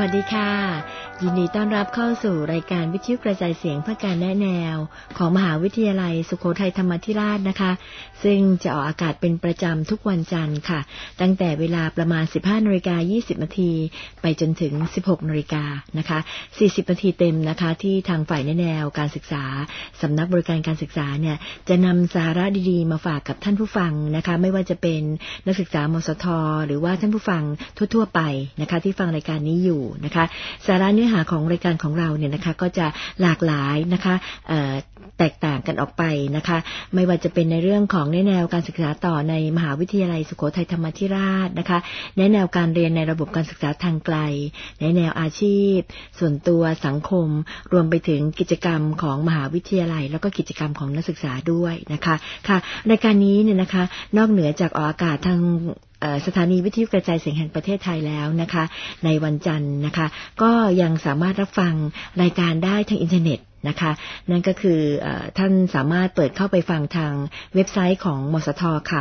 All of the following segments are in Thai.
วัสดีค่ะยินดีต้อนรับเข้าสู่รายการวิทยุกระจายเสียงเพื่อการแนะแนวของมหาวิทยาลัยสุโขทัยธรรมาธิราชนะคะซึ่งจะออกอากาศเป็นประจำทุกวันจันทร์ค่ะตั้งแต่เวลาประมาณ 15:20 น.ไปจนถึง 16:00 น.นะคะ40 นาทีเต็มนะคะที่ทางฝ่ายแนะแนวการศึกษาสำนักบริการการศึกษาเนี่ยจะนำสาระดีๆมาฝากกับท่านผู้ฟังนะคะไม่ว่าจะเป็นนักศึกษามสท.หรือว่าท่านผู้ฟังทั่วๆไปนะคะที่ฟังรายการนี้อยู่นะคะสาระเนื้อหาของรายการของเราเนี่ยนะคะก็จะหลากหลายนะคะแตกต่างกันออกไปนะคะไม่ว่าจะเป็นในเรื่องของแนวการศึกษาต่อในมหาวิทยาลัยสุโขทัยธรรมาธิราชนะคะแนวการเรียนในระบบการศึกษาทางไกลแนวอาชีพส่วนตัวสังคมรวมไปถึงกิจกรรมของมหาวิทยาลัยแล้วก็กิจกรรมของนักศึกษาด้วยนะคะค่ะรายการนี้เนี่ยนะคะนอกเหนือจากออกอากาศทางสถานีวิทยุกระจายเสียงแห่งประเทศไทยแล้วนะคะในวันจันทร์นะคะก็ยังสามารถรับฟังรายการได้ทางอินเทอร์เน็ตนะคะนั่นก็คือท่านสามารถเปิดเข้าไปฟังทางเว็บไซต์ของมสท.ค่ะ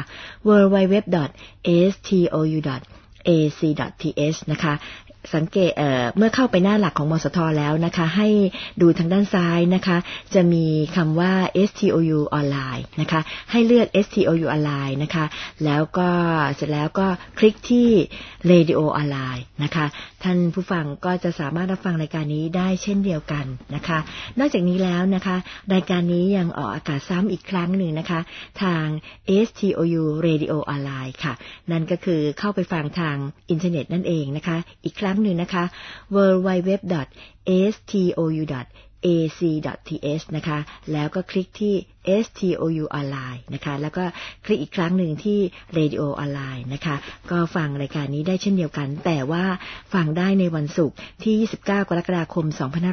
www.stou.ac.th นะคะสังเกตเมื่อเข้าไปหน้าหลักของมสท.แล้วนะคะให้ดูทางด้านซ้ายนะคะจะมีคำว่า STOU ออนไลน์นะคะให้เลือก STOU ออนไลน์นะคะแล้วก็เสร็จแล้วก็คลิกที่ Radio ออนไลน์นะคะท่านผู้ฟังก็จะสามารถรับฟังรายการนี้ได้เช่นเดียวกันนะคะนอกจากนี้แล้วนะคะรายการนี้ยังออกอากาศซ้ำอีกครั้งหนึ่งนะคะทาง STOU Radio ออนไลน์ค่ะนั่นก็คือเข้าไปฟังทางอินเทอร์เน็ตนั่นเองนะคะอีกครั้งหนึ่งนะคะ www.stou.ac.th นะคะแล้วก็คลิกที่ STOU ออนไลน์นะคะแล้วก็คลิกอีกครั้งหนึ่งที่ Radio ออนไลน์นะคะก็ฟังรายการนี้ได้เช่นเดียวกันแต่ว่าฟังได้ในวันศุกร์ที่29 กรกฎาคม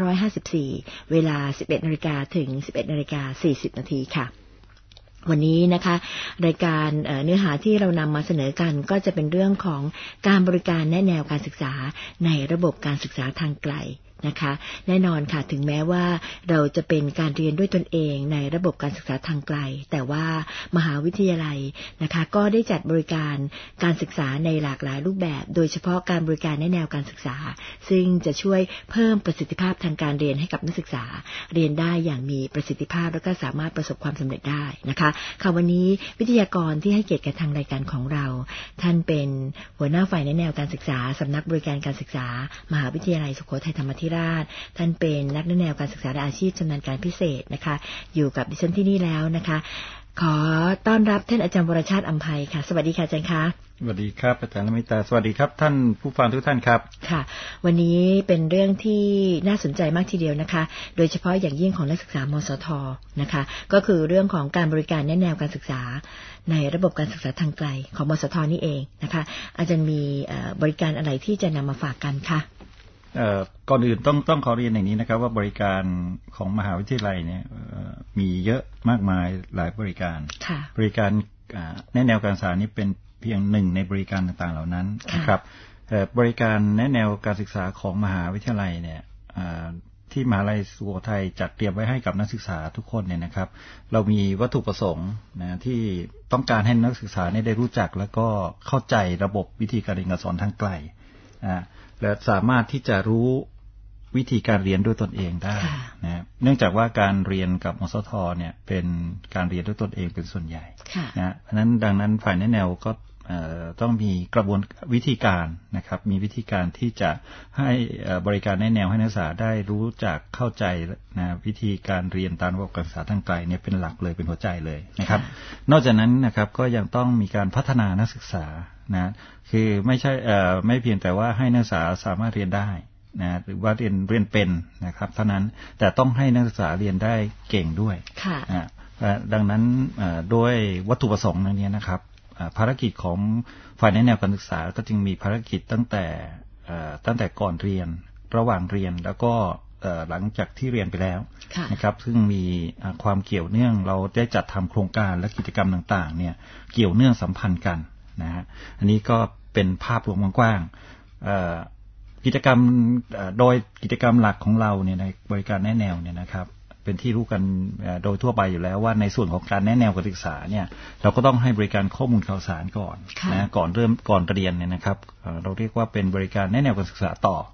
2554เวลา 11:00 น.ถึง 11:40 น.ค่ะวันนี้นะคะรายการเนื้อหาที่เรานำมาเสนอกันก็จะเป็นเรื่องของการบริการแนะแนวการศึกษาในระบบการศึกษาทางไกลนะคะแน่นอนค่ะถึงแม้ว่าเราจะเป็นการเรียนด้วยตนเองในระบบการศึกษาทางไกลแต่ว่ามหาวิทยาลัยนะคะก็ได้จัดบริการการศึกษาในหลากหลายรูปแบบโดยเฉพาะการบริการแนะแนวการศึกษาซึ่งจะช่วยเพิ่มประสิทธิภาพทางการเรียนให้กับนักศึกษาเรียนได้อย่างมีประสิทธิภาพและก็สามารถประสบความสำเร็จได้นะคะค่ะวันนี้วิทยากรที่ให้เกียรติกับทางรายการของเราท่านเป็นหัวหน้าฝ่ายแนะแนวการศึกษาสำนักบริการการศึกษามหาวิทยาลัยสุโขทัยธรรมาธิราชท่านเป็นนักแนะแนวการศึกษาอาชีพชำนาญการพิเศษนะคะอยู่กับดิฉันที่นี่แล้วนะคะขอต้อนรับท่านอาจารย์วรชาติอำไพค่ะสวัสดีค่ะอาจารย์คะสวัสดีครับอาจารย์ลมิตาสวัสดีครับท่านผู้ฟังทุกท่านครับค่ะวันนี้เป็นเรื่องที่น่าสนใจมากทีเดียวนะคะโดยเฉพาะอย่างยิ่งของนักศึกษามสท.นะคะก็คือเรื่องของการบริการแนะแนวการศึกษาในระบบการศึกษาทางไกลของมสท.นี่เองนะคะอาจารย์มีบริการอะไรที่จะนำมาฝากกันคะก่อนอื่นต้องขอเรียนอย่างนี้นะครับว่าบริการของมหาวิทยาลัยเนี่ยมีเยอะมากมายหลายบริการบริการแนะแนวการศึกษานี้เป็นเพียงหนึ่งในบริการต่างๆเหล่านั้นนะครับบริการแนะแนวการศึกษาของมหาวิทยาลัยเนี่ยที่มหาวิทยาลัยสุโขทัยจัดเตรียมไว้ให้กับนักศึกษาทุกคนเนี่ยนะครับเรามีวัตถุประสงค์นะที่ต้องการให้นักศึกษาได้รู้จักแล้วก็เข้าใจระบบวิธีการเรียนการสอนทางไกลและสามารถที่จะรู้วิธีการเรียนด้วยตนเองได้นะเนื่องจากว่าการเรียนกับมสท.เนี่ยเป็นการเรียนด้วยตนเองเป็นส่วนใหญ่นะเพราะฉะนั้นดังนั้นฝ่ายแนะแนวก็ต้องมีกระบวนวิธีการนะครับมีวิธีการที่จะให้บริการแนะแนวให้นักศึกษาได้รู้จักเข้าใจนะวิธีการเรียนตามระบบการศึกษาทางไกลเนี่ยเป็นหลักเลยเป็นหัวใจเลยนะครับนอกจากนั้นนะครับก็ยังต้องมีการพัฒนานักศึกษานะคือไม่ใช่ไม่เพียงแต่ว่าให้นักศึกษาสามารถเรียนได้นะหรือว่าเรียนเป็นนะครับเท่านั้นแต่ต้องให้นักศึกษาเรียนได้เก่งด้วยดังนั้นโดยวัตถุประสงค์นี้นะครับภารกิจของฝ่ายแนะแนวการศึกษาก็จึงมีภารกิจตั้งแต่ก่อนเรียนระหว่างเรียนแล้วก็หลังจากที่เรียนไปแล้วนะครับซึ่งมีความเกี่ยวเนื่องเราได้จัดทำโครงการและกิจกรรมต่างๆเนี่ยเกี่ยวเนื่องสัมพันธ์กันนะฮะอันนี้ก็เป็นภาพรวมกว้างกิจกรรมโดยกิจกรรมหลักของเราเนี่ยในบริการแนะแนวเนี่ยนะครับเป็นที่รู้กันโดยทั่วไปอยู่แล้วว่าในส่วนของการแนะแนวการศึกษาเนี่ยเราก็ต้องให้บริการข้อมูลข่าวสารก่อนนะก่อนเรียนเนี่ยนะครับเราเรียกว่าเป็นบริการแนะแนวการศึกษาต่อ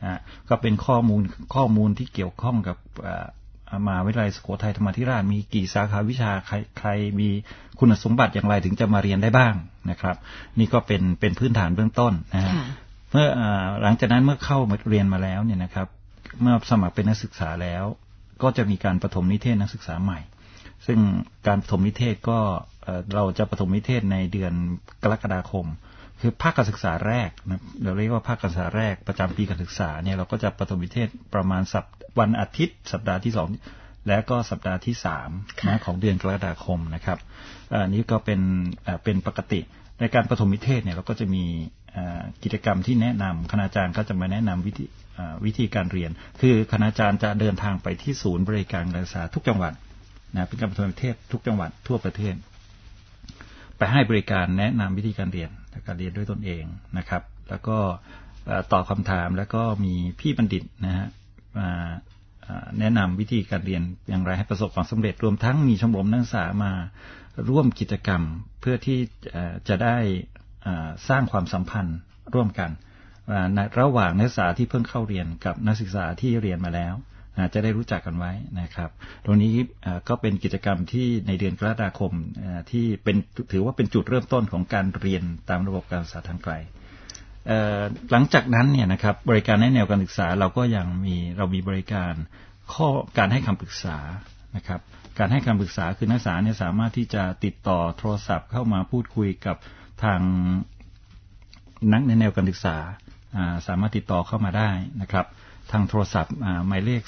ก็เป็นข้อมูลที่เกี่ยวข้องกับมหาวิทยาลัยสุโขทัยธรรมาธิราชมีกี่สาขาวิชาใครมีคุณสมบัติอย่างไรถึงจะมาเรียนได้บ้างนะครับนี่ก็เป็นพื้นฐานเบื้องต้นนะฮะเมื่อหลังจากนั้นเมื่อเข้าเรียนมาแล้วเนี่ยนะครับเมื่อสมัครเป็นนักศึกษาแล้วก็จะมีการประถมนิเทศนักศึกษาใหม่ซึ่งการประถมนิเทศก็เราจะประถมนิเทศในเดือนกรกฎาคมคือภาคการศึกษาแรกนะเราเรียกว่าภาคการศึกษาแรกประจำปีการศึกษาเนี่ยเราก็จะประถมนิเทศประมาณวันอาทิตย์สัปดาห์ที่2และก็สัปดาห์ที่3นะของเดือนกรกฎาคมนะครับนี้ก็เป็นปกติในการประถมนิเทศเนี่ยเราก็จะมีกิจกรรมที่แนะนำคณาจารย์ก็จะมาแนะนำวิธีการเรียนคือคณาจารย์จะเดินทางไปที่ศูนย์บริการการศึกษาทุกจังหวัดนะเป็นการประถมนิเทศทุกจังหวัดทั่วประเทศไปให้บริการแนะนำวิธีการเรียนด้วยตนเองนะครับแล้วก็ตอบคำถามแล้วก็มีพี่บัณฑิตนะฮะแนะนำวิธีการเรียนอย่างไรให้ประสบความสำเร็จรวมทั้งมีชมรมนักศึกษามาร่วมกิจกรรมเพื่อที่จะได้สร้างความสัมพันธ์ร่วมกันในระหว่างนักศึกษาที่เพิ่งเข้าเรียนกับนักศึกษาที่เรียนมาแล้วจะได้รู้จักกันไว้นะครับตรงนี้ก็เป็นกิจกรรมที่ในเดือนกรกฎาคมที่ถือว่าเป็นจุดเริ่มต้นของการเรียนตามระบบการศึกษาทางไกลหลังจากนั้นเนี่ยนะครับบริการในแนวการศึกษาเราก็ยังมีบริการการให้คำปรึกษานะครับการให้คำปรึกษาคือนักศึกษาเนี่ยสามารถที่จะติดต่อโทรศัพท์เข้ามาพูดคุยกับทางนักในแนวการศึกษาสามารถติดต่อเข้ามาได้นะครับทางโทรศัพท์หมายเลข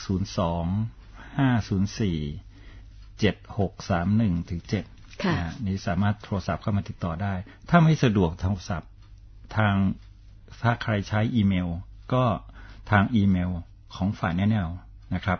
02-504-7631-7นี้สามารถโทรศัพท์เข้ามาติดต่อได้ถ้าไม่สะดวกโทรศัพท์ถ้าใครใช้อีเมลก็ทางอีเมลของฝ่ายแนะแนวนะครับ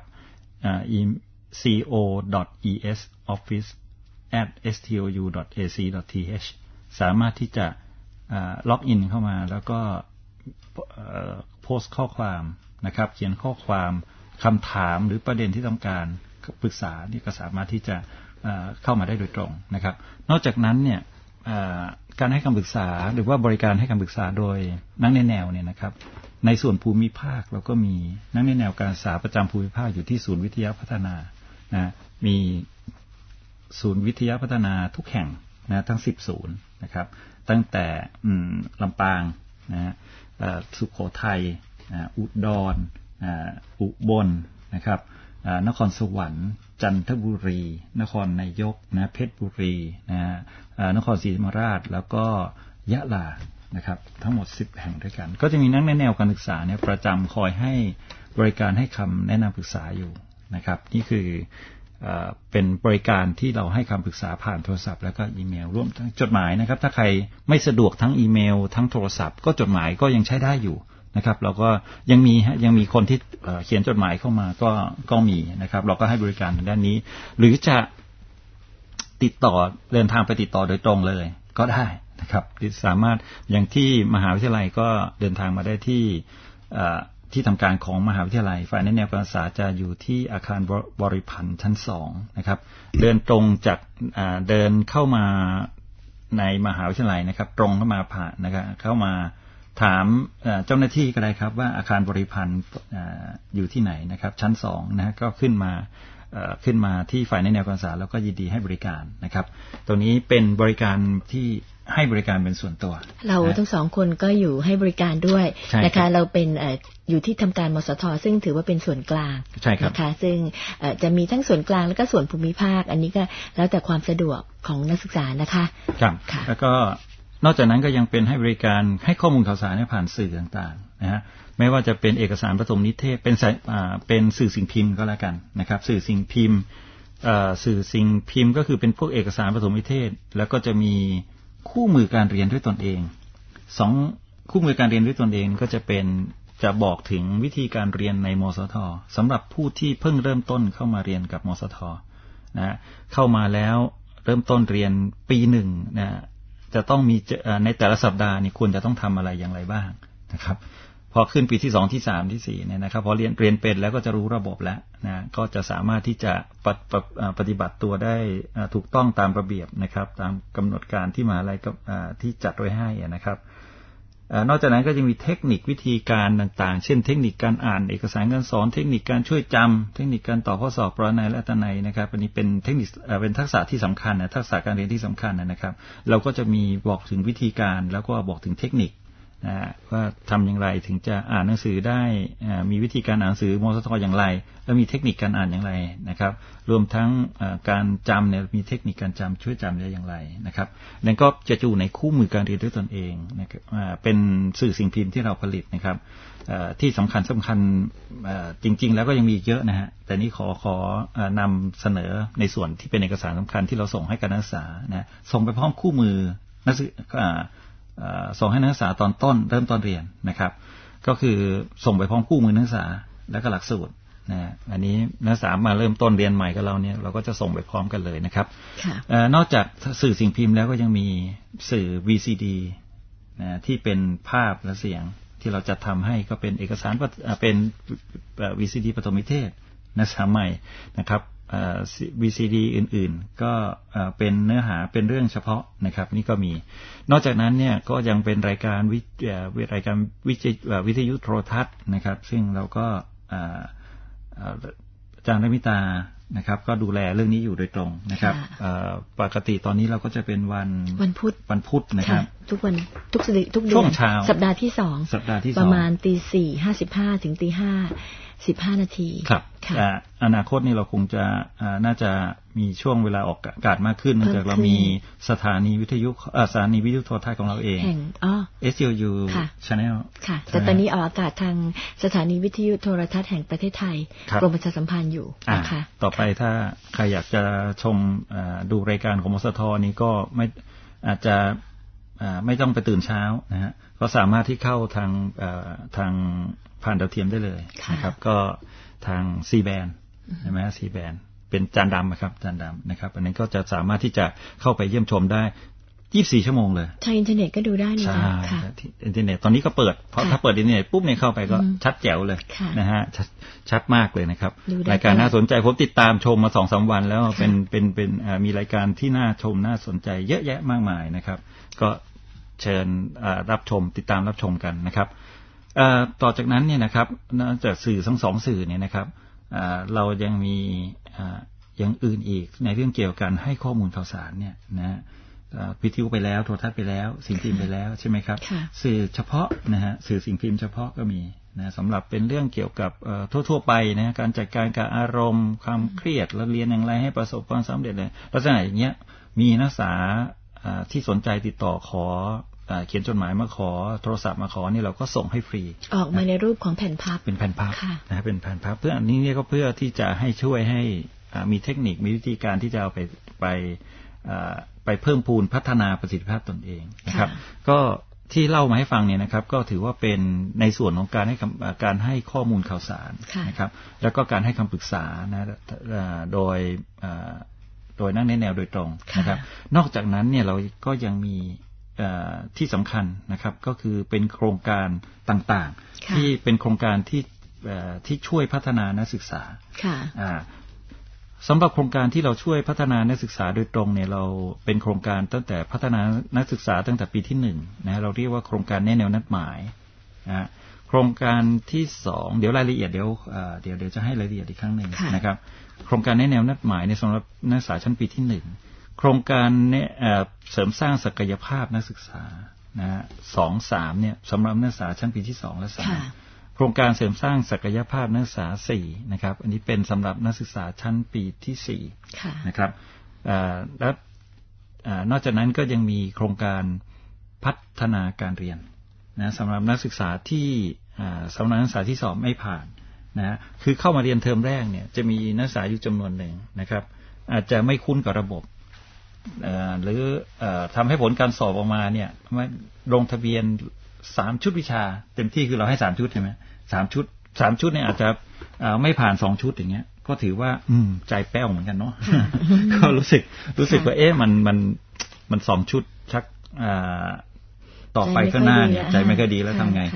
co.esoffice@stou.ac.th สามารถที่จะล็อกอินเข้ามาแล้วก็โพสต์ข้อความนะครับเขียนข้อความคำถามหรือประเด็นที่ต้องการปรึกษานี่ก็สามารถที่จะเข้ามาได้โดยตรงนะครับนอกจากนั้นเนี่ยการให้คำปรึกษาหรือว่าบริการให้คำปรึกษาโดยนักแนวเนี่ยนะครับในส่วนภูมิภาคเราก็มีนักแนวการศึกษาประจำภูมิภาคอยู่ที่ศูนย์วิทยาพัฒนานะมีศูนย์วิทยาพัฒนาทุกแห่งนะทั้ง10ศูนย์นะครับตั้งแต่ลำปางนะสุโขทัยอุดรอุบลนะครับนครสวรรค์จันทบุรีนครนายกนะเพชรบุรีนครศรีธรรมราชแล้วก็ยะลานะครับทั้งหมด10แห่งด้วยกันก็จะมีนักแนวการศึกษาเนี่ยประจำคอยให้บริการให้คำแนะนำปรึกษาอยู่นะครับนี่คือเป็นบริการที่เราให้คำปรึกษาผ่านโทรศัพท์แล้วก็อีเมลร่วมทั้งจดหมายนะครับถ้าใครไม่สะดวกทั้งอีเมลทั้งโทรศัพท์ก็จดหมายก็ยังใช้ได้อยู่นะครับเราก็ยังมีคนที่เขียนจดหมายเข้ามาก็มีนะครับเราก็ให้บริการทางด้านนี้หรือจะติดต่อเดินทางไปติดต่อโดยตรงเลยก็ได้นะครับสามารถอย่างที่มหาวิทยาลัยก็เดินทางมาได้ที่ทำการของมหาวิทยาลัยฝ่ายแนวการศึกษาจะอยู่ที่อาคารบริพันธ์ชั้น2นะครับเดินตรงจากเดินเข้ามาในมหาวิทยาลัยนะครับตรงเข้ามาผ่านนะครับเข้ามาถามเจ้าหน้าที่ก็ได้ครับว่าอาคารบริพันธ์อยู่ที่ไหนนะครับชั้น2นะก็ขึ้นมาที่ฝ่ายแนวการศึกษาแล้วก็ยินดีให้บริการนะครับตัวนี้เป็นบริการที่ให้บริการเป็นส่วนตัวเราทั้งสองคนก็อยู่ให้บริการด้วยนะคะเราเป็นอยู่ที่ทำการมสท.ซึ่งถือว่าเป็นส่วนกลางนะคะซึ่งจะมีทั้งส่วนกลางและก็ส่วนภูมิภาคอันนี้ก็แล้วแต่ความสะดวกของนักศึกษานะคะครับแล้วก็นอกจากนั้นก็ยังเป็นให้บริการให้ข้อมูลข่าวสารผ่านสื่อต่างๆนะฮะไม่ว่าจะเป็นเอกสารประถมนิเทศเป็นสื่อสิ่งพิมพ์ก็แล้วกันนะครับสื่อสิ่งพิมพ์ก็คือเป็นพวกเอกสารประถมนิเทศแล้วก็จะมีคู่มือการเรียนด้วยตนเองคู่มือการเรียนด้วยตนเองก็จะบอกถึงวิธีการเรียนในมสท.สำหรับผู้ที่เพิ่งเริ่มต้นเข้ามาเรียนกับมสท.นะเข้ามาแล้วเริ่มต้นเรียนปี1นะจะต้องมีในแต่ละสัปดาห์นี่ควรจะต้องทำอะไรอย่างไรบ้างนะครับพอขึ้นปีที่2ที่3ที่4เนี่ยนะครับพอเรียนเป็นแล้วก็จะรู้ระบบแล้วนะก็จะสามารถที่จะปฏิบัติตัวได้ถูกต้องตามระเบียบนะครับตามกำหนดการที่มหาวิทยาลัยที่จัดไว้ให้นะครับนอกจากนั้นก็จะมีเทคนิควิธีการต่างๆเช่นเทคนิคการอ่านเอกสารการสอนเทคนิคการช่วยจำเทคนิคการตอบข้อสอบปรนัยและอัตนัยนะครับอันนี้เป็นเทคนิคเป็นทักษะที่สำคัญนะทักษะการเรียนที่สำคัญนะครับเราก็จะมีบอกถึงวิธีการแล้วก็บอกถึงเทคนิคว่าทำอย่างไรถึงจะอ่านหนังสือได้มีวิธีการอ่านหนังสือมสท.อย่างไรแล้วมีเทคนิคการอ่านอย่างไรนะครับรวมทั้งการจำเนี่ยมีเทคนิคการจำช่วยจำได้อย่างไรนะครับนั่นก็จะอยู่ในคู่มือการเรียนด้วยตนเองนะครับเป็นสื่อสิ่งพิมพ์ที่เราผลิตนะครับที่สำคัญจริงๆแล้วก็ยังมีอีกเยอะนะฮะแต่นี้ขอนำเสนอในส่วนที่เป็นเอกสารสำคัญที่เราส่งให้กับนักศึกษานะส่งไปพร้อมคู่มือนักศึกษาส่งให้นักศึกษาตอนต้นเริ่มต้นเรียนนะครับก็คือส่งไปพร้อมคู่มือนักศึกษาและก็หลักสูตรนะอันนี้นักศึกษามาเริ่มต้นเรียนใหม่กับเราเนี่ยเราก็จะส่งไปพร้อมกันเลยนะครับนอกจากสื่อสิ่งพิมพ์แล้วก็ยังมีสื่อ VCD นะที่เป็นภาพและเสียงที่เราจะทำให้ก็เป็นเอกสารเป็น VCD ปฐมนิเทศนักศึกษาใหม่นะครับVCD อื่นๆก็เป็นเนื้อหาเป็นเรื่องเฉพาะนะครับนี่ก็มีนอกจากนั้นเนี่ยก็ยังเป็นรายการวิทยุโทรทัศน์นะครับซึ่งเราก็อาจารย์ระมิตานะครับก็ดูแลเรื่องนี้อยู่โดยตรงนะครับปกติตอนนี้เราก็จะเป็นวันพุธนะครับทุกวันทุกเดือนช่วงเช้าสัปดาห์ที่2ประมาณ 4:55 ถึง 5:15 นาทีครับอนาคตนี่เราคงจะน่าจะมีช่วงเวลาออกอากาศมากขึ้นเนื่องจากเรามีสถานีวิทยุโทรทัศน์ของเราเองSUU Channel ค่ะแต่ตอนนี้ออกอากาศทางสถานีวิทยุโทรทัศน์แห่งประเทศไทยกรมประชาสัมพันธ์อยู่นะคะต่อไปถ้าใครอยากจะชมดูรายการของมสท.นี้ก็ไม่อาจจะไม่ต้องไปตื่นเช้านะฮะก็สามารถที่เข้าทางผ่านดาวเทียมได้เลยนะครับก็ทาง C band ใช่ไหม C band เป็นจานดำครับจานดำนะครับอันนี้ก็จะสามารถที่จะเข้าไปเยี่ยมชมได้24 ชั่วโมงเลยทางอินเทอร์เน็ตก็ดูได้นะคะใช่อินเทอร์เน็ตตอนนี้ก็เปิดเพราะถ้าเปิดอินเทอร์เน็ตปุ๊บเนี่ยเข้าไปก็ชัดแจ๋วเลยนะฮะชัดมากเลยนะครับรายการน่าสนใจผมติดตามชมมา 2-3 วันแล้วเป็นมีรายการที่น่าชมน่าสนใจเยอะแยะมากมายนะครับก็เชิญรับชมติดตามรับชมกันนะครับต่อจากนั้นเนี่ยนะครับนอกจากสื่อทั้ง2สื่อเนี่ยนะครับเรายังมีอย่างอื่นอีกในเรื่องเกี่ยวกับการให้ข้อมูลข่าวสารเนี่ยนะวิทยุไปแล้วโทรทัศน์ไปแล้วสิ่งพิมพ์ไปแล้วใช่ไหมครับสื่อเฉพาะนะฮะสื่อสิ่งพิมพ์เฉพาะก็มีนะสำหรับเป็นเรื่องเกี่ยวกับทั่วไปนะการจัดการกับอารมณ์ความเครียดแล้วเรียนอย่างไรให้ประสบความสำเร็จเลยลักษณะอย่างเงี้ยมีนักศึกษาที่สนใจติดต่อขอเขียนจดหมายมาขอโทรศัพท์มาขอนี่เราก็ส่งให้ฟรีออกมาในรูปของแผ่นพับเป็นแผ่นพับนะเป็นแผ่นพับเพื่ออันนี้ก็เพื่อที่จะให้ช่วยให้มีเทคนิคมีวิธีการที่จะเอาไปเพิ่มพูนพัฒนาประสิทธิภาพตนเองนะครับก็ที่เล่ามาให้ฟังเนี่ยนะครับก็ถือว่าเป็นในส่วนของการให้ข้อมูลข่าวสารนะครับแล้วก็การให้คำปรึกษานะโดยนักแนวโดยตรงนะครับนอกจากนั้นเนี่ยเราก็ยังมีที่สำคัญนะครับก็คือเป็นโครงการต่างๆที่เป็นโครงการที่ช่วยพัฒนานักศึกษาสำหรับโครงการที่เราช่วยพัฒนานักศึกษาโดยตรงเนี่ยเราเป็นโครงการตั้งแต่พัฒนานักศึกษาตั้งแต่ปีที่1นะเราเรียกว่าโครงการแนวนัดหมายนะโครงการที่2เดี๋ยวรายละเอียดเดี๋ยวจะให้รายละเอียดอีกครั้งหนึ่งนะครับโครงการแนวนัดหมายในสำหรับนักศึกษาชั้นปีที่1โครงการเนี่ยเสริมสร้างศักยภาพนักศึกษานะ2-3เนี่ยสำหรับนักศึกษาชั้นปีที่2และ3โครงการเสริมสร้างศักยภาพนักศึกษา4นะครับอันนี้เป็นสำหรับนักศึกษาชั้นปีที่4นะครับและนอกจากนั้นก็ยังมีโครงการพัฒนาการเรียนนะสำหรับนักศึกษาที่สำหรับนักศึกษาที่สอบไม่ผ่านนะคือเข้ามาเรียนเทอมแรกเนี่ยจะมีนักศึกษาอยู่จำนวนหนึ่งนะครับอาจจะไม่คุ้นกับระบบหรือทำให้ผลการสอบออกมาเนี่ยลงทะเบียน3 ชุดวิชาเต็มที่คือเราให้3 ชุดใช่ไหม3 ชุดเนี่ยอาจจะไม่ผ่าน2 ชุดอย่างเงี้ยก็ถือว่าใจแป้วเหมือนกันเนาะ ก็รู้สึกว่ามัน2 ชุดชักต่อไปข้างหน้าเนี่ยใจไม่ค่อยดีแล้วทำไง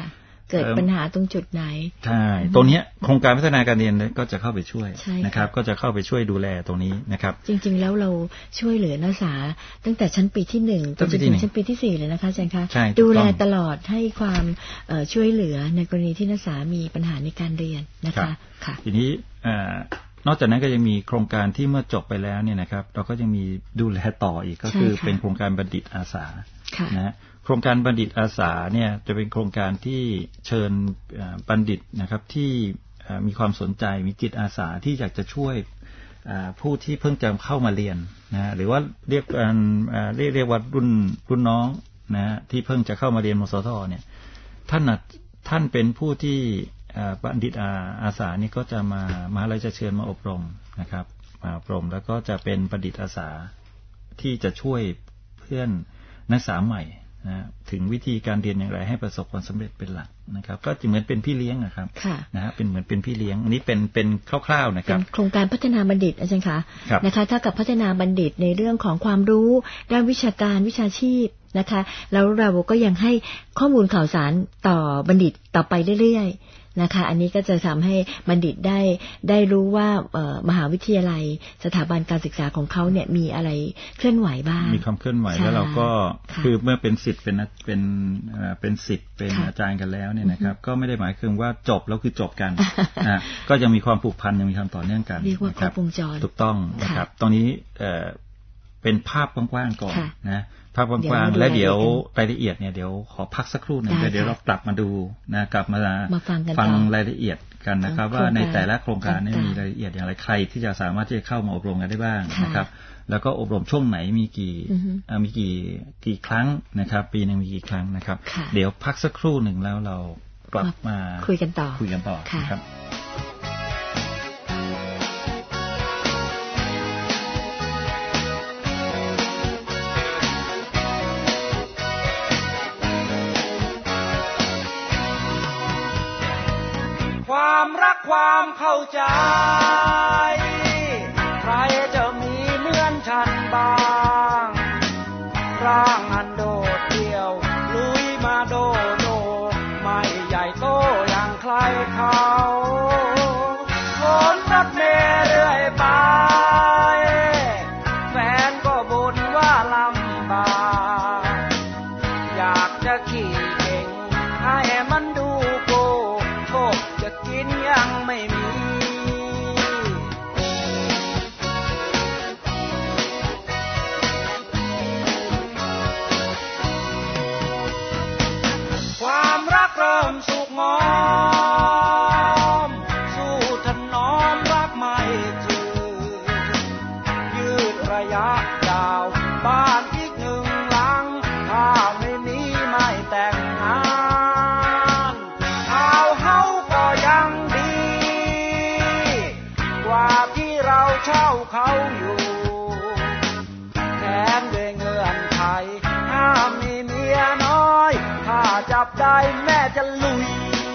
เกิดปัญหาตรงจุดไหนใช่ตรงนี้โครงการพัฒนาการเรียนก็จะเข้าไปช่วยนะครับก็จะเข้าไปช่วยดูแลตรงนี้นะครับจริงๆแล้วเราช่วยเหลือนักศึกษาตั้งแต่ชั้นปีที่1จนถึงชั้นปีที่4เลยนะคะอาจารย์คะดูแลตลอดให้ความช่วยเหลือในกรณีที่นักศึกษามีปัญหาในการเรียนนะคะค่ะทีนี้นอกจากนั้นก็ยังมีโครงการที่เมื่อจบไปแล้วเนี่ยนะครับเราก็ยังมีดูแลต่ออีกก็คือเป็นโครงการบัณฑิตอาสานะโครงการบัณฑิตอาสาเนี่ยจะเป็นโครงการที่เชิญบัณฑิตนะครับที่มีความสนใจมีจิตอาสาที่อยากจะช่วยผู้ที่เพิ่งจะเข้ามาเรียนนะหรือว่าเรียกว่ารุ่นน้องนะที่เพิ่งจะเข้ามาเรียนมสทเนี่ยท่านเป็นผู้ที่บัณฑิตอาสานี่ก็จะมาอะไรจะเชิญมาอบรมนะครับมาอบรมแล้วก็จะเป็นบัณฑิตอาสาที่จะช่วยเพื่อนนักศึกษาใหม่นะถึงวิธีการเรียนอย่างไรให้ประสบความสำเร็จเป็นหลักนะครับก็จะเหมือนเป็นพี่เลี้ยงนะครับนะฮะเป็นเหมือนเป็นพี่เลี้ยงอันนี้เป็นคร่าวๆนะครับโครงการพัฒนาบัณฑิตอาจารย์คะนะคะถ้ากับพัฒนาบัณฑิตในเรื่องของความรู้ด้านวิชาการวิชาชีพนะคะแล้วเราก็ยังให้ข้อมูลข่าวสารต่อบัณฑิตต่อไปเรื่อยๆนะคะอันนี้ก็จะทำให้บัณฑิตได้รู้ว่ามหาวิทยาลัยสถาบันการศึกษาของเขาเนี่ยมีอะไรเคลื่อนไหวบ้างมีความเคลื่อนไหวแล้วเราก็คือเมื่อเป็นศิษย์เป็นศิษย์เป็นอาจารย์กันแล้วเนี่ยนะครับก็ไม่ได้หมายถึงว่าจบแล้วคือจบกันนะก็ยังมีความผูกพันยังมีความต่อเนื่องกันเรียกว่าครบวงจรถูกต้องนะครับตรงนี้เป็นภาพกว้างๆก่อนนะภาพกว้างๆและเดี๋ยวรายละเอียดเนี่ยเดี๋ยวขอพักสักครู่หนึ่งเดี๋ยวเรากลับมาดูนะกลับมาฟังรายละเอียดกันนะครับว่าในแต่ละโครงการนี้มีรายละเอียดอย่างไรใครที่จะสามารถที่จะเข้ามาอบรมกันได้บ้างนะครับแล้วก็อบรมช่วงไหนมีกี่ครั้งนะครับปีนึงมีกี่ครั้งนะครับเดี๋ยวพักสักครู่หนึ่งแล้วเรากลับมาคุยกันต่อนะครับความรักความเข้าใจใครจะมีเหมือนฉันบ้างร่างอันโดดเดี่ยวลุยมาโดไม่ใหญ่โตอย่างใครเขาคนรักเมเรื่อยไปแฟนก็บ่นว่าลำบากอยากจะขี่เก่งให้มันดูโกจะกินยังไม่มีความรักเริ่มสุกงอมสู้ถนอมรักไม่จืดยืดระยะยาวบ้านอีกหนึ่งหลังถ้าไม่มีไม่แต่งงานยังดีกว่าที่เราเช่าเขาอยู่แถมด้วยเงื่อนไขห้ามมีเมียน้อยถ้าจับได้แม่จะลุย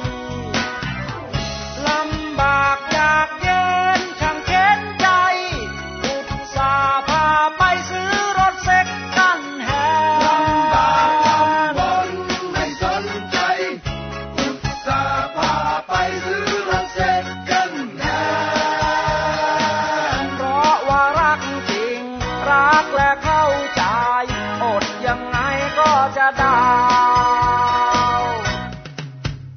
ลำบากยากเย็นช่างเข็นใจอุตส่าห์พาไปซื้อรถเซ็กกันแฮนด์ลำบากลำบนไม่สนใจอุตส่าห์พาไปซื้อรถเซ็กกันแฮนด์เพราะว่ารักจริงรักและเข้าใจอดยังไงก็จะได้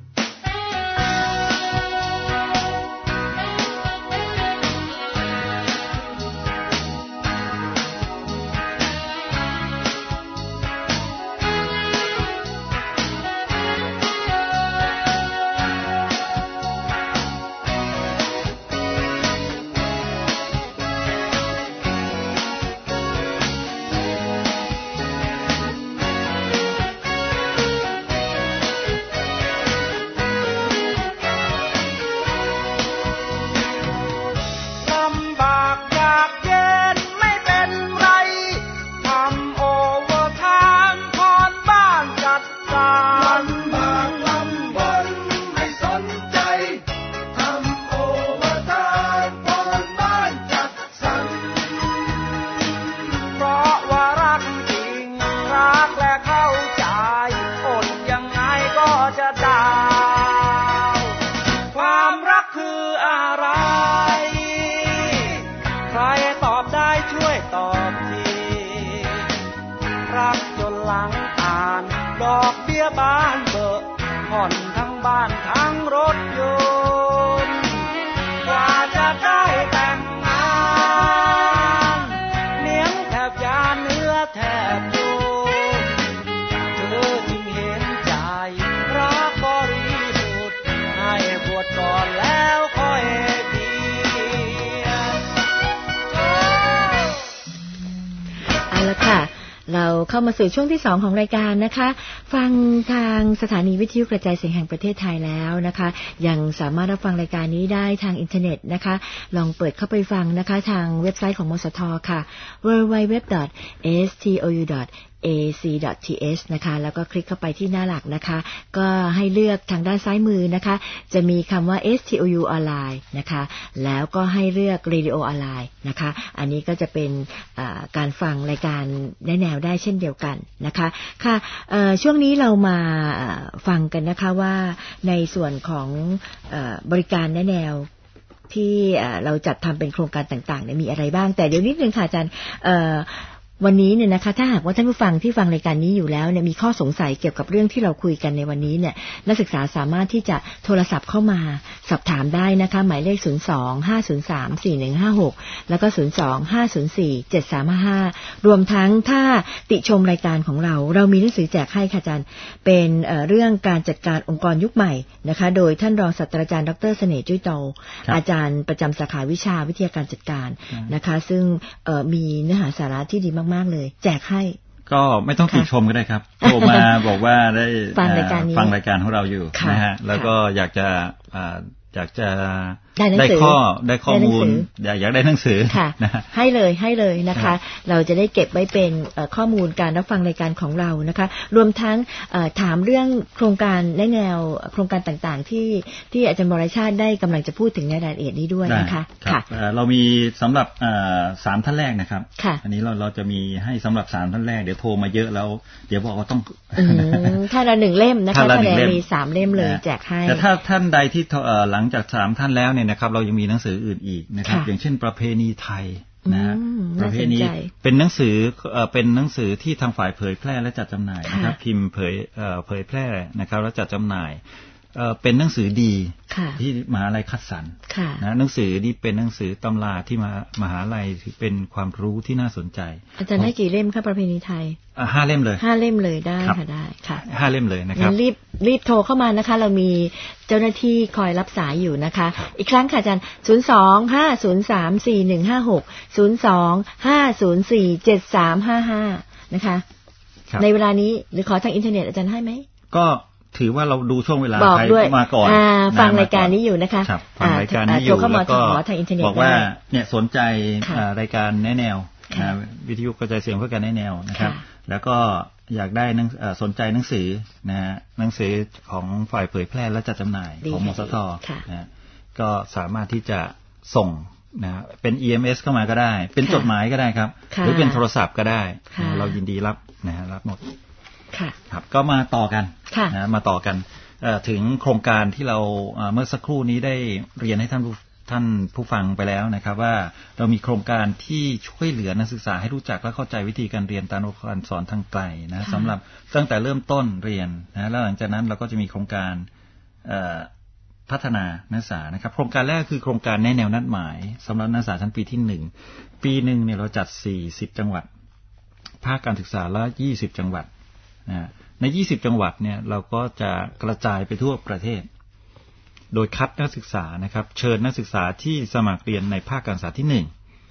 เข้ามาสู่ช่วงที่2ของรายการนะคะฟังทางสถานีวิทยุกระจายเสียงแห่งประเทศไทยแล้วนะคะยังสามารถรับฟังรายการนี้ได้ทางอินเทอร์เน็ตนะคะลองเปิดเข้าไปฟังนะคะทางเว็บไซต์ของมสทค่ะ www.stou.ac.th นะคะแล้วก็คลิกเข้าไปที่หน้าหลักนะคะก็ให้เลือกทางด้านซ้ายมือนะคะจะมีคำว่า STOU ออนไลน์นะคะแล้วก็ให้เลือก Radio ออนไลน์นะคะอันนี้ก็จะเป็นการฟังรายการแนวได้เช่นเดียวกันนะคะค่ะช่วงนี้เรามาฟังกันนะคะว่าในส่วนของบริการแนวที่เราจัดทำเป็นโครงการต่างๆเนี่ยมีอะไรบ้างแต่เดี๋ยวนิดนึงค่ะอาจารย์วันนี้เนี่ยนะคะถ้าหากว่าท่านผู้ฟังที่ฟังรายการนี้อยู่แล้วเนี่ยมีข้อสงสัยเกี่ยวกับเรื่องที่เราคุยกันในวันนี้เนี่ยนักศึกษาสามารถที่จะโทรศัพท์เข้ามาสอบถามได้นะคะหมายเลข02-503-4156แล้วก็02-504-7355รวมทั้งถ้าติชมรายการของเรามีหนังสือแจกให้ค่ะอาจารย์เป็นเรื่องการจัดการองค์กรยุคใหม่นะคะโดยท่านรองศาสตราจารย์ดร.เสน่ห์จุ้ยโตอาจารย์ประจำสาขาวิชาวิทยาการจัดการนะคะซึ่งมีเนื้อหาสาระที่ดีมากๆเลยแจกให้ก็ไม่ต้องติชมก็ได้ครับโทรมาบอกว่าได้ฟังรายการของเราอยู่นะฮะแล้วก็อยากจะได้ข้อมูลอยากได้หนังสือนะให้เลยนะคะเราจะได้เก็บไว้เป็นข้อมูลการรับฟังรายการของเรานะคะรวมทั้งถามเรื่องโครงการแนวโครงการต่างๆที่อาจารย์บรชาติได้กำลังจะพูดถึงในรายละเอียดนี้ด้วยนะคะค่ะเรามีสำหรับ3ท่านแรกนะครับอันนี้เราจะมีให้สำหรับ3ท่านแรกเดี๋ยวโทรมาเยอะแล้วเดี๋ยวบอกว่าต้องถ้าละ1เล่มนะคะถ้ามี3เล่มเลยแจกให้แต่ถ้าท่านใดที่หลังจาก3ท่านแล้วเนี่ยนะครับเรายังมีหนังสืออื่นอีกนะครับอย่างเช่นประเพณีไทยนะประเพณีเป็นหนังสือที่ทางฝ่ายเผยแพร่และจัดจำหน่ายนะครับพิมพ์เผยแพร่นะครับและจัดจำหน่ายเป็นหนังสือดีที่มหาลัยคัดสรรนะหนังสือนี่เป็นหนังสือตำราที่มหาลัยเป็นความรู้ที่น่าสนใจอาจารย์ได้กี่เล่มครับประเพณีไทย 5 เล่มเลย 5 เล่มเลยได้ค่ะได้ค่ะ 5 เล่มเลยนะครับรีบโทรเข้ามานะคะเรามีเจ้าหน้าที่คอยรับสายอยู่นะคะอีกครั้งค่ะอาจารย์02-503-4156 02-504-7355นะคะในเวลานี้หรือขอทางอินเทอร์เน็ตอาจารย์ให้ไหมก็ถือว่าเราดูช่วงเวลาใครมาก่อนฟังรายการนี้อยู่นะคะฟังรายการนี้อยู่แล้วก็บอกว่าเนี่ยสนใจรายการแนววิทยุกระจายเสียงเพื่อการแนวนะครับแล้วก็อยากได้สนใจหนังสือนะฮะหนังสือของฝ่ายเผยแพร่และจัดจำหน่ายของมสทนะก็สามารถที่จะส่งนะเป็น EMS เข้ามาก็ได้เป็นจดหมายก็ได้ครับหรือเป็นโทรศัพท์ก็ได้เรายินดีรับนะรับหมดครับก็มาต่อกันมาต่อกันถึงโครงการที่เราเมื่อสักครู่นี้ได้เรียนให้ท่านผู้ฟังไปแล้วนะครับว่าเรามีโครงการที่ช่วยเหลือนักศึกษาให้รู้จักและเข้าใจวิธีการเรียนการสอนทางไกลนะสำหรับตั้งแต่เริ่มต้นเรียนนะแล้วหลังจากนั้นเราก็จะมีโครงการพัฒนานักศึกษานะครับโครงการแรกคือโครงการแนวนัดหมายสำหรับนักศึกษาชั้นปีที่1ปีนึงเนี่ยเราจัด40จังหวัดภาคการศึกษาละ20จังหวัดใน20จังหวัดเนี่ยเราก็จะกระจายไปทั่วประเทศโดยคัดนักศึกษานะครับเชิญนักศึกษาที่สมัครเรียนในภาคการศึกษาที่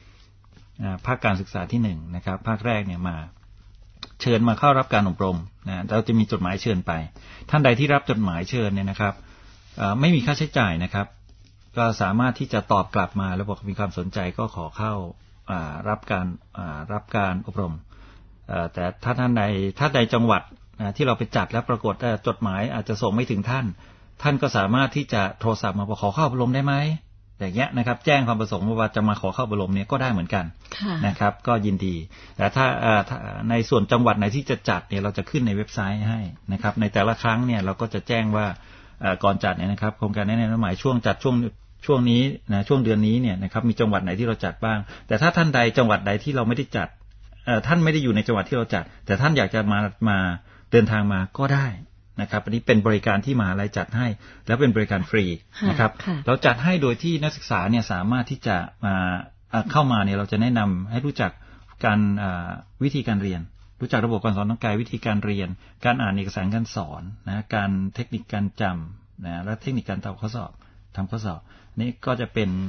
1ภาคการศึกษาที่1นะครับภาคแรกเนี่ยมาเชิญมาเข้ารับการอบรมนะเราจะมีจดหมายเชิญไปท่านใดที่รับจดหมายเชิญเนี่ยนะครับไม่มีค่าใช้จ่ายนะครับก็สามารถที่จะตอบกลับมาแล้วบอกมีความสนใจก็ขอเข้ารับการอบรมแต่ถ้าท่านใดจังหวัดที่เราไปจัดแล้วปรากฏจดหมายอาจจะส่งไม่ถึงท่านก็สามารถที่จะโทรศัพท์มาขอเข้าอบรมได้ไหมอย่างเงี้ยนะครับแจ้งความประสงค์ว่าจะมาขอเข้าอบรมเนี่ยก็ได้เหมือนกันนะครับก็ยินดีแต่ถ้าในส่วนจังหวัดไหนที่จะจัดเนี่ยเราจะขึ้นในเว็บไซต์ให้นะครับในแต่ละครั้งเนี่ยเราก็จะแจ้งว่าก่อนจัดเนี่ยนะครับโครงการแนะนำหมายช่วงจัดช่วงนี้นะช่วงเดือนนี้เนี่ยนะครับมีจังหวัดไหนที่เราจัดบ้างแต่ถ้าท่านใดจังหวัดใดที่เราไม่ได้จัดท่านไม่ได้อยู่ในจังหวัดที่เราจัดแต่ท่านอยากจะมาเดินทางมาก็ได้นะครับอันนี้เป็นบริการที่มหาลัยจัดให้แล้วเป็นบริการฟรีนะครับเราจัดให้โดยที่นักศึกษาเนี่ยสามารถที่จะมาเข้ามาเนี่ยเราจะแนะนำให้รู้จักการวิธีการเรียนรู้จักระบบการสอนทางไกลวิธีการเรียนการอ่านเอกสารการสอนนะการเทคนิคการจำนะและเทคนิคการทำข้อสอบนี่ก็จะเป็น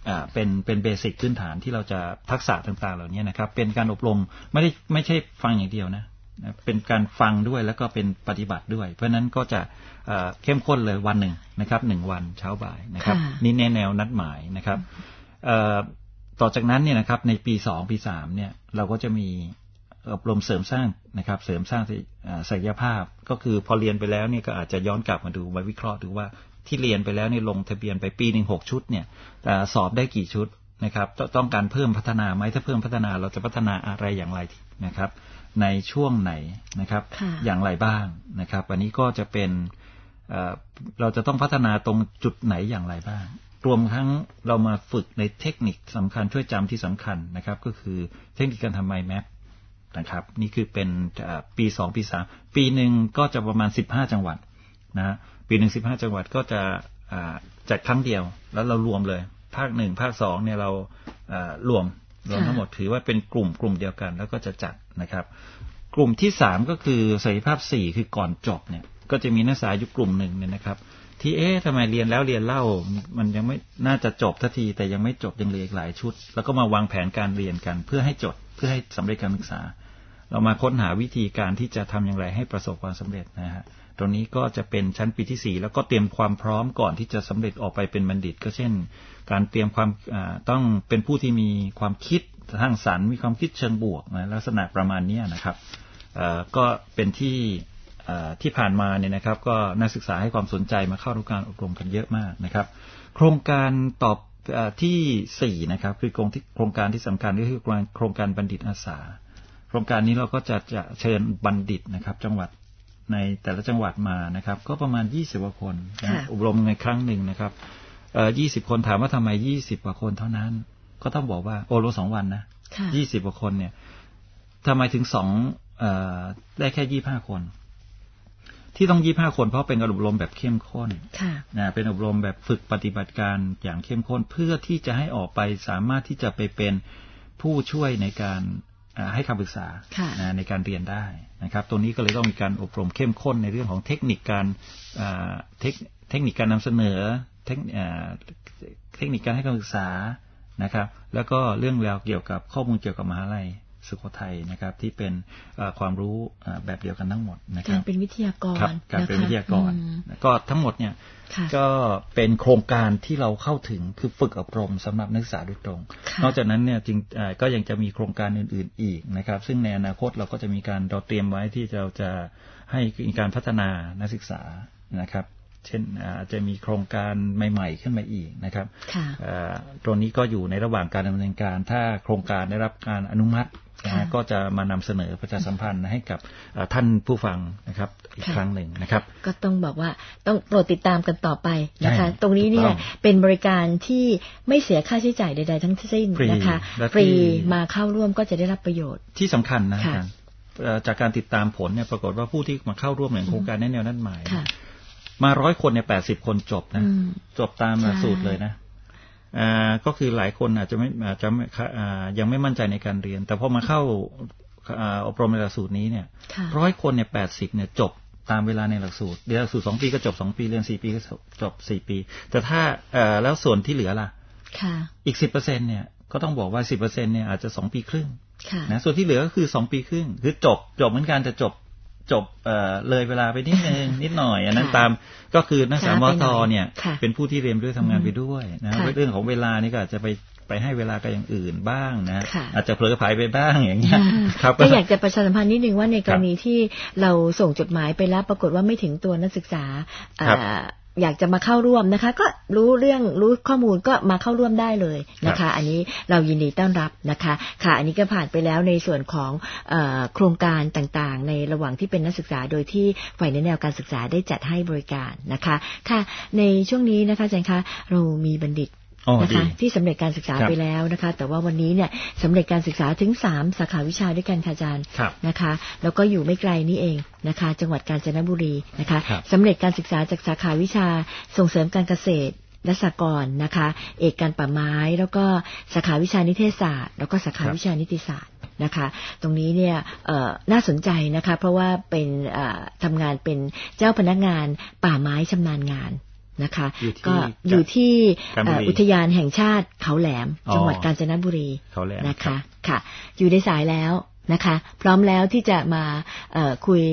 เป็นเบสิกพื้นฐานที่เราจะทักษะต่างๆเหล่านี้นะครับเป็นการอบรมไม่ใช่ฟังอย่างเดียวนะเป็นการฟังด้วยแล้วก็เป็นปฏิบัติด้วยเพราะนั้นก็จะเข้มข้นเลยวันหนึ่งนะครับ1 วันเช้าบ่ายนะครับนี่แนวนัดหมายนะครับต่อจากนั้นเนี่ยนะครับในปี2ปี3เนี่ยเราก็จะมีอบรมเสริมสร้างนะครับเสริมสร้างศักยภาพก็คือพอเรียนไปแล้วเนี่ยก็อาจจะย้อนกลับมาดูมาวิเคราะห์ดูว่าที่เรียนไปแล้วเนี่ยลงทะเบียนไปปีนึง6 ชุดเนี่ยสอบได้กี่ชุดนะครับต้องการเพิ่มพัฒนาไหมถ้าเพิ่มพัฒนาเราจะพัฒนาอะไรอย่างไรนะครับในช่วงไหนนะครับอย่างไรบ้างนะครับอันนี้ก็จะเป็นเราจะต้องพัฒนาตรงจุดไหนอย่างไรบ้างรวมทั้งเรามาฝึกในเทคนิคสำคัญช่วยจำที่สำคัญนะครับก็คือเทคนิคการทำ mind map นะครับนี่คือเป็นปี2ปี3ปีหนึ่งก็จะประมาณ15จังหวัดนะปีหนึ่ง15จังหวัดก็จะจัดครั้งเดียวแล้วเรารวมเลยภาค1ภาค2เนี่ยเรารวมทั้งหมดถือว่าเป็นกลุ่มเดียวกันแล้วก็จะจัดนะครับกลุ่มที่3ก็คือศักยภาพ4คือก่อนจบเนี่ยก็จะมีนักศึกษาอยู่กลุ่มหนึ่งเนี่ยนะครับที่ทำไมเรียนแล้วเรียนเล่ามันยังไม่น่าจะจบทันทีแต่ยังไม่จบยังเหลืออีกหลายชุดแล้วก็มาวางแผนการเรียนกันเพื่อให้จบเพื่อให้สำเร็จการศึกษาเรามาค้นหาวิธีการที่จะทำอย่างไรให้ประสบความสำเร็จนะฮะตรงนี้ก็จะเป็นชั้นปีที่4แล้วก็เตรียมความพร้อมก่อนที่จะสำเร็จออกไปเป็นบัณฑิตก็เช่นการเตรียมความต้องเป็นผู้ที่มีความคิดสร้างสรรค์มีความคิดเชิงบวกนะลักษณะประมาณนี้นะครับก็เป็นที่ผ่านมาเนี่ยนะครับก็นักศึกษาให้ความสนใจมาเข้ารับการอบรมกันเยอะมากนะครับโครงการตอบที่4นะครับคือโครงการที่สำคัญก็คือโครงการบัณฑิตอาสาโครงการนี้เราก็จะเชิญบัณฑิตนะครับจังหวัดในแต่ละจังหวัดมานะครับก็ประมาณ20 กว่าคนนะอบรมในครั้งหนึ่งนะครับ20 คนถามว่าทำไม20 กว่าคนเท่านั้นก็ต้องบอกว่าโอโล2 วันนะ20 กว่าคนเนี่ยทำไมถึงได้แค่25 คนที่ต้อง25 คนเพราะเป็นการอบรมแบบเข้มข้นเป็นอบรมแบบฝึกปฏิบัติการอย่างเข้มข้นเพื่อที่จะให้ออกไปสามารถที่จะไปเป็นผู้ช่วยในการให้คำปรึกษาในการเรียนได้นะครับตัวนี้ก็เลยต้องมีการอบรมเข้มข้นในเรื่องของเทคนิคการเทคนิคการนำเสนอเทคนิคการให้คำปรึกษานะครับแล้วก็เรื่องราวเกี่ยวกับข้อมูลเกี่ยวกับมหาลัยสุโขทัยนะครับที่เป็นความรู้แบบเดียวกันทั้งหมดนะครับการเป็นวิทยากรการเป็นวิทยากรก็ทั้งหมดเนี่ยก็เป็นโครงการที่เราเข้าถึงคือฝึกอบรมสำหรับนักศึกษาโดยตรงนอกจากนั้นเนี่ยจริงก็ยังจะมีโครงการอื่นๆอีกนะครับซึ่งในอนาคตเราก็จะมีการเราเตรียมไว้ที่เราจะให้มีการพัฒนานักศึกษานะครับเช่นอาจจะมีโครงการใหม่ๆขึ้นมาอีกนะครับตรงนี้ก็อยู่ในระหว่างการดำเนินการถ้าโครงการได้รับการอนุมัติก็จะมานำเสนอประชาสัมพันธ์ให้กับท่านผู้ฟังนะครับอีกครั้งหนึ่งนะครับก็ต้องบอกว่าต้องโปรดติดตามกันต่อไปนะคะตรงนี้เนี่ยเป็นบริการที่ไม่เสียค่าใช้จ่ายใดๆทั้งสิ้นนะคะฟรีมาเข้าร่วมก็จะได้รับประโยชน์ที่สำคัญนะจากการติดตามผลเนี่ยปรากฏว่าผู้ที่มาเข้าร่วมในโครงการแนวนัดหมายมา100 คนเนี่ย80 คนจบนะจบตามหลักสูตรเลยนะก็คือหลายคนอาจจะยังไม่มั่นใจในการเรียนแต่พอมาเข้าอบรมในหลักสูตรนี้เนี่ย100 คนเนี่ย80เนี่ยจบตามเวลาในหลักสูตรเรียนหลักสูตร2 ปีก็จบ2 ปีเรียน4 ปีก็จบ4 ปีแต่ถ้าแล้วส่วนที่เหลือล่ะอีก 10% เนี่ยก็ต้องบอกว่า 10% เนี่ยอาจจะ2 ปีครึ่งนะส่วนที่เหลือก็คือ2 ปีครึ่งคือจบเหมือนกันแต่จบเลยเวลาไปนิดนึงนิดหน่อยอันนั้นตามก็คือนักศึกษามต.เนี่ยเป็นผู้ที่เรียนด้วยทำงานไปด้วยนะเรื่องของเวลานี่ก็อาจจะไปให้เวลากับอย่างอื่นบ้างนะอาจจะเผลอไผลไปบ้างอย่างเงี้ยครับก็อยากจะประชาสัมพันธ์นิดนึงว่าในกรณีที่เราส่งจดหมายไปแล้วปรากฏว่าไม่ถึงตัวนักศึกษาอยากจะมาเข้าร่วมนะคะก็รู้ข้อมูลก็มาเข้าร่วมได้เลยนะคะอันนี้เรายินดีต้อนรับนะคะค่ะอันนี้ก็ผ่านไปแล้วในส่วนของโครงการต่างๆในระหว่างที่เป็นนักศึกษาโดยที่ฝ่ายแนวการศึกษาได้จัดให้บริการนะคะค่ะในช่วงนี้นะคะอาจารย์คะเรามีบัณฑิตนะคะที่สำเร็จการศึกษาไปแล้วนะคะแต่ว่าวันนี้เนี่ยสำเร็จการศึกษาถึง3 สาขาวิชาด้วยกันค่ะอาจารย์นะคะแล้วก็อยู่ไม่ไกลนี่เองนะคะจังหวัดกาญจนบุรีนะคะสำเร็จการศึกษาจากสาขาวิชาส่งเสริมการเกษตรและสหกรณ์นะคะเอกการป่าไม้แล้วก็สาขาวิชานิเทศศาสตร์แล้วก็สาขาวิชานิติศาสตร์นะคะตรงนี้เนี่ยน่าสนใจนะคะเพราะว่าเป็นทำงานเป็นเจ้าพนักงานป่าไม้ชำนาญงานนะคะก็อยู่ที่อุทยานแห่งชาติเขาแหลมจังหวัดกาญจนบุรีนะคะค่ะอยู่ในสายแล้วนะคะพร้อมแล้วที่จะมาคุย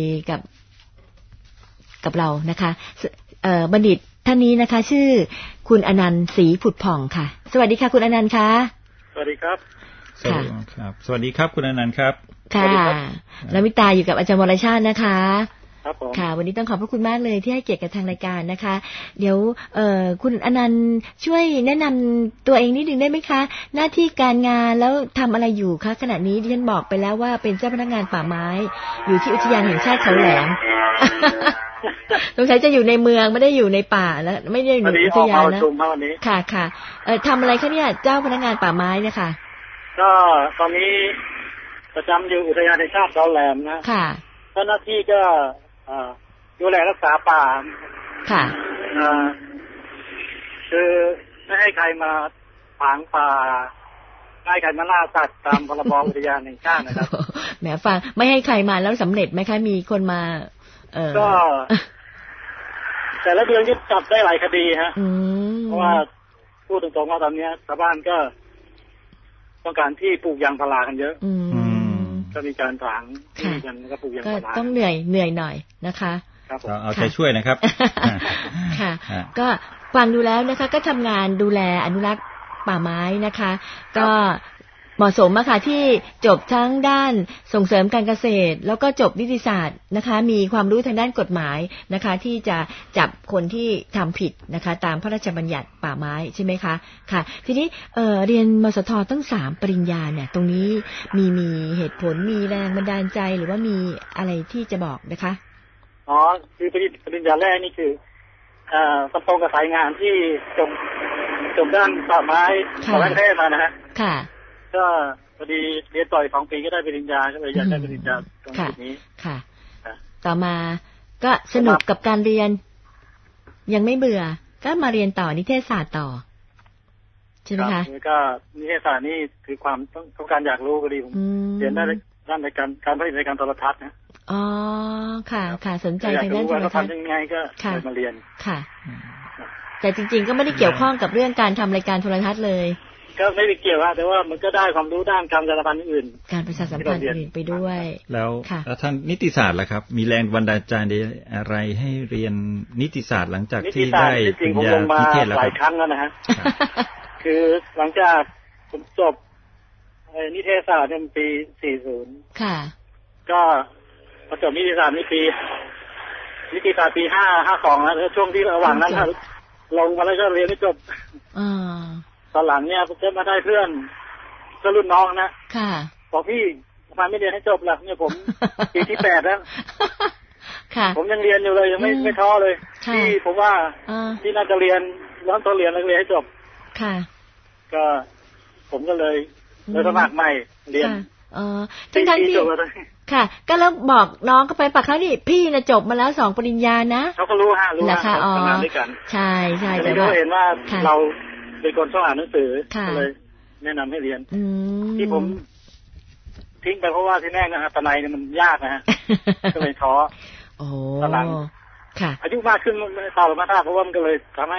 กับเรานะคะบัณฑิตท่านนี้นะคะชื่อคุณอนันต์ศรีผุดผ่องค่ะสวัสดีค่ะคุณอนันต์ค่ะสวัสดีครับค่ะครับสวัสดีครับคุณอนันต์ครับค่ะแล้วมิตาอยู่กับอาจารย์วรชาตินะคะครับผมค่ะวันนี้ต้องขอบพระคุณมากเลยที่ให้เกียรติกับทางรายการนะคะเดี๋ยวคุณอนันต์ช่วยแนะนำตัวเองนิดนึงได้ไหมคะหน้าที่การงานแล้วทำอะไรอยู่คะขณะนี้ดิฉันบอกไปแล้วว่าเป็นเจ้าพนักงานป่าไม้อยู่ที่อุทยานแห่งชาติเขาแหลมสงสัยจะอยู่ในเมืองไม่ได้อยู่ในป่าแล้วไม่ได้อยู่ในอุทยานนะค่ะค่ะทำอะไรคะเนี่ยเจ้าพนักงานป่าไม้เนี่ยค่ะก็ตอนนี้ประจำอยู่อุทยานแห่งชาติเขาแหลมนะค่ะเจ้าหน้าที่ก็ดูแลรักษาป่าค่ะคือไม่ให้ใครมาผางป่าไม่ให้ใครมาล่าสัตว์ตามพรบอุทยานแห่งชาตินะครับแหมฟังไม่ให้ใครมาแล้วสำเร็จไหมคะมีคนมาก็แต่ละเดือนก็จับได้หลายคดีฮะเพราะว่าพูดตรงๆว่าตอนนี้ชาวบ้านก็ต้องการที่ปลูกยางพารากันเยอะก็มีการถางที่กันก็ปลูกยางพาราก็ต้องเหนื่อยหน่อยนะคะครับเอาใจช่วยนะครับค่ะก็ฟังดูแล้วนะคะก็ทำงานดูแลอนุรักษ์ป่าไม้นะคะก็เหมาะสมอะค่ะที่จบทั้งด้านส่งเสริมการเกษตรแล้วก็จบนิติศาสตร์นะคะมีความรู้ทางด้านกฎหมายนะคะที่จะจับคนที่ทำผิดนะคะตามพระราชบัญญัติป่าไม้ใช่ไหมคะค่ะทีนี้เรียนมสทตั้ง3ปริญญาเนี่ยตรงนี้มีเหตุผลมีแรงบันดาลใจหรือว่ามีอะไรที่จะบอกนะคะอ๋อคือปริญญาแรกนี่คือตรงกับสายงานที่จบด้านป่าไม้ของประเทศมานะฮะค่ะก็พอดีเรียนต่อ2 ปีก็ได้ปริญญาก็เลยอยากได้ปริญญาตรงนี้ค่ะต่อมาก็สนุกกับการเรียนยังไม่เบื่อก็มาเรียนต่อนิเทศศาสตร์ต่อใช่ไหมคะก็นิเทศศาสตร์นี่คือความต้องการอยากรู้ก็ดีผมเรียนด้านในการผลิตรายการโทรทัศน์นะอ๋อค่ะสนใจทางด้านโทรทัศน์ยังไงก็เลยมาเรียนค่ะแต่จริงๆก็ไม่ได้เกี่ยวข้องกับเรื่องการทำรายการโทรทัศน์เลยก็ไม่ได้เกี่ยวแต่ว่ามันก็ได้ความรู้ด้านการประชาสัมพันธ์อื่นการประชาสัมพันธ์อื่นไปด้วยแล้วท่านนิติศาสตร์ล่ะครับมีแรงบันดาลใจอะไรให้เรียนนิติศาสตร์หลังจากที่ได้ปริญญานิเทศแล้วหลายครั้งแล้วนะฮะคือหลังจากผมจบนิเทศศาสตร์ในปี40 ค่ะก็พอจบนิติศาสตร์ปี52แล้วช่วงที่ระหว่างนั้นลงมาแล้วก็เรียนไม่จบตอนหลังเนี่ยผมจะมาได้เพื่อนรุ่นน้องนะค่ะบอกพี่ทำไมไม่เรียนให้จบล่ะเนี่ยผมปีที่8แล้วค่ะผมยังเรียนอยู่เลยยังไม่ท้อเลยที่ผมว่าที่น่าจะเรียนแล้วต้องเรียนแล้วเรียนให้จบค่ะก็ผมก็เลยสมัครใหม่เรียนทั้งที่ค่ะก็แล้วบอกน้องก็ไปปากเขาดิพี่น่ะจบมาแล้ว2 ปริญญานะเขาก็รู้นะคะทำงานด้วยกันใช่แต่ก็เห็นว่าเราเป็นคนชอบอ่านหนังสือเลยแนะนำให้เรียนที่ผมทิ้งไปเพราะว่าที่แรกนะฮะตะไนเนี่ยมันยากนะฮะก็เลยท้อตอนหลังค่ะอายุมากขึ้นต่อมาเพราะว่ามันก็เลยทำให้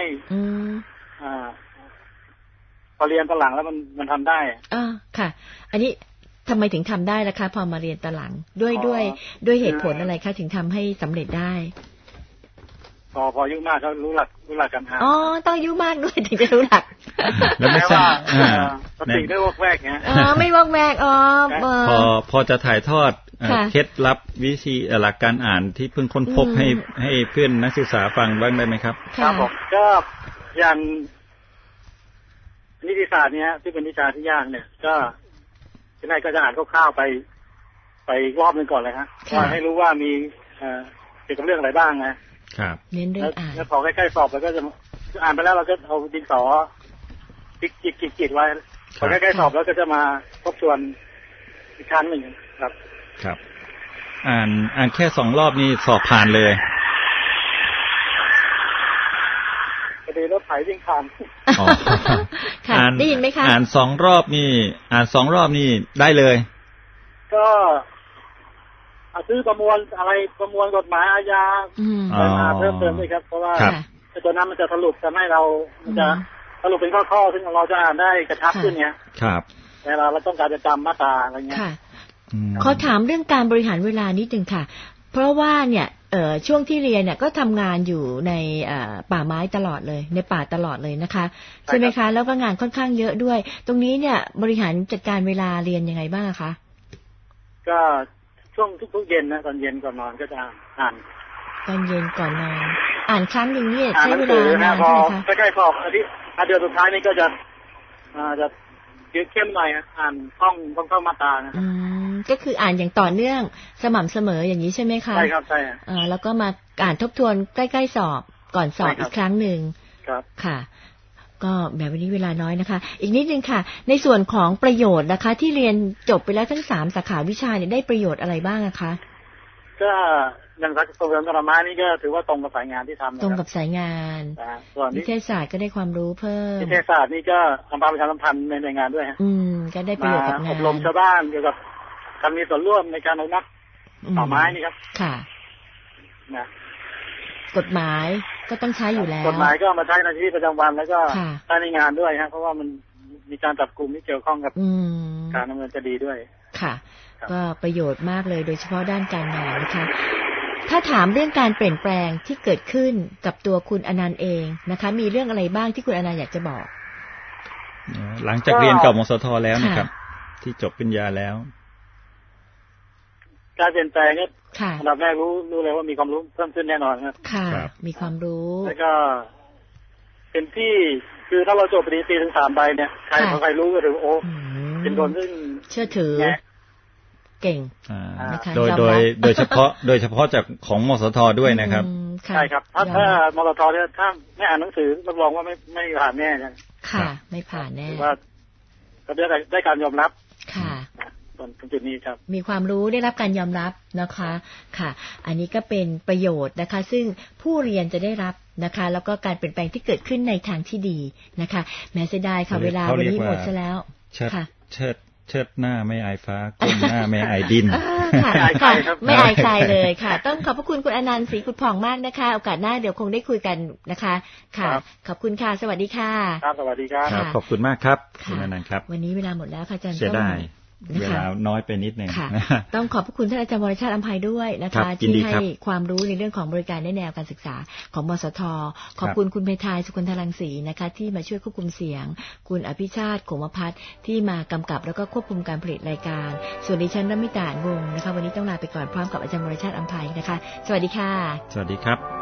พอเรียนตอนหลังแล้วมันทำได้ค่ะอันนี้ทำไมถึงทำได้ล่ะคะพอมาเรียนตอนหลังด้วยเหตุผลอะไรคะถึงทำให้สำเร็จได้พออายุมากก็รู้หลักการอ่านต้องอายุมากด้วยถึงจะรู้หลักแล้วไม่ทราบปกติไม่วอกแวกไงไม่วอกแวกพอจะถ่ายทอดเคล็ดลับวิธีหลักการอ่านที่เพิ่งค้นพบให้เพื่อนนักศึกษาฟังบ้างได้ไหมครับครับผมก็อย่างนิติศาสตร์เนี่ยที่เป็นวิชาที่ยากเนี่ยก็ที่ไหนก็จะอ่านคร่าวๆไปรอบนึงก่อนเลยฮะให้รู้ว่ามีเกี่ยวกับเรื่องอะไรบ้างนะครับเน้นเรื่องอ่านแล้วพอใกล้ๆสอบแล้วก็จะอ่านไปแล้วเราก็เอาดินสอจิกไว้พอใกล้ๆสอบแล้วก็จะมาทบทวนอีกครั้งหนึ่งครับครับอ่านแค่2 รอบนี่สอบผ่านเลยพอดีรถไถวิ่งผ่านได้ยินไหมคะอ่าน2 รอบนี่ได้เลยก็ซื้อประมวลกฎหมายอาญามาเพิ่มเติมด้วยครับเพราะว่าตัวนั้นมันจะสรุปทำให้เรามันจะสรุปเป็นข้อๆซึ่งเราจะอ่านได้กระชับขึ้นเนี่ยครับเวลาเราต้องการจะจำมาตราอะไรเงี้ยขอถามเรื่องการบริหารเวลานิดนึงค่ะเพราะว่าเนี่ยช่วงที่เรียนเนี่ยก็ทำงานอยู่ในป่าไม้ตลอดเลยในป่าตลอดเลยนะคะใช่ไหมคะแล้วก็งานค่อนข้างเยอะด้วยตรงนี้เนี่ยบริหารจัดการเวลาเรียนยังไงบ้างคะก็ช่วงทุกๆเย็นนะตอนเย็นก่อนนอนก็จะอ่านตอนเย็นก่อนนอนอ่านครั้งหนึ่งเนี่ยใช้เวลานานใช่ไหมคะใกล้ๆสอบอาทิตย์เดือนสุดท้ายนี่ก็จะเข้มหน่อยอ่านท่องมาตรานะก็คืออ่านอย่างต่อเนื่องสม่ำเสมออย่างนี้ใช่ไหมคะใช่ครับใช่แล้วก็มาอ่านทบทวนใกล้ๆสอบก่อนสอบอีกครั้งหนึ่งครับค่ะก็แบบวันนี้เวลาน้อยนะคะอีกนิดนึงค่ะในส่วนของประโยชน์นะคะที่เรียนจบไปแล้วทั้ง3สาขาวิชาเนี่ยได้ประโยชน์อะไรบ้างคะก็อย่างส่งเสริมธรรมะนี่ก็ถือว่าตรงกับสายงานที่ทำตรงกับสายงานส่วนวิทยาศาสตร์ก็ได้ความรู้เพิ่มวิทยาศาสตร์นี่ก็ทำประชาสัมพันธ์ในหน่วยงานด้วยฮะก็ได้ประโยชน์กับงานอบรมชาวบ้านเกี่ยวกับการมีส่วนร่วมในการอนุรักษ์ป่าไม้นี่ครับค่ะนะกฎหมายก็ต้องใช้อยู่แล้วกฎหมายก็มาใช้ในชีวิตประจำวันแล้วก็ใช้ในงานด้วยฮะเพราะว่ามันมีการจับกลุ่มที่เกี่ยวข้องกับการดำเนินคดีด้วยค่ะก็ประโยชน์มากเลยโดยเฉพาะด้านการงานนะคะถ้าถามเรื่องการเปลี่ยนแปลงที่เกิดขึ้นกับตัวคุณอนันต์เองนะคะมีเรื่องอะไรบ้างที่คุณอนันต์อยากจะบอกหลังจากเรียนกับมสทแล้วนะครับที่จบปริญญาแล้วการเปลี่ยนแปลงเนี่ยอันดับแรกรู้เลยว่ามีความรู้เพิ่มขึ้นแน่นอนครับค่ะมีความรู้แล้วก็เป็นที่คือถ้าเราจบปริญญาตรีถึง3 ใบเนี่ยใครรู้ก็ถือโอ้เป็นคนซึ่งเชื่อถือเก่งนะคะโดยเฉพาะจากของมสทด้วยนะครับใช่ครับถ้ามสทเนี่ยถ้าไม่อ่านหนังสือรับรองว่าไม่ผ่านแน่ค่ะไม่ผ่านแน่ว่าก็ได้การยอมรับค่ะตรงจุดนี้ครับมีความรู้ได้รับการยอมรับนะคะค่ะอันนี้ก็เป็นประโยชน์นะคะซึ่งผู้เรียนจะได้รับนะคะแล้วก็การเปลี่ยนแปลงที่เกิดขึ้นในทางที่ดีนะคะแม้เสียดายค่ะเวลาวันนี้หมดซะแล้วค่ะเชิดหน้าไม่อายฟ้าก้มหน้าไม่อายดินค่ะไม่อายใครเลยค่ะต้องขอบพระคุณคุณอนันต์ศรีกุดผ่องมากนะคะโอกาสหน้าเดี๋ยวคงได้คุยกันนะคะค่ะขอบคุณค่ะสวัสดีค่ะครับสวัสดีครับขอบคุณมากครับคุณอนันต์ครับวันนี้เวลาหมดแล้วค่ะอาจารย์เสียดายเวลาน้อยไปนิดนึงต้องขอบพระคุณท่านอาจารย์วรชาติอำไพด้วยนะคะที่ให้ความรู้ในเรื่องของบริการแนวการศึกษาของมสท.ขอบคุณคุณเพทายสุคนธรังสีนะคะที่มาช่วยควบคุมเสียงคุณอภิชาติโขมพัฒน์ที่มากำกับแล้วก็ควบคุมการผลิตรายการส่วนดิฉันรมิตาวงศ์นะคะวันนี้ต้องลาไปก่อนพร้อมกับอาจารย์วรชาติอำไพนะคะสวัสดีค่ะสวัสดีครับ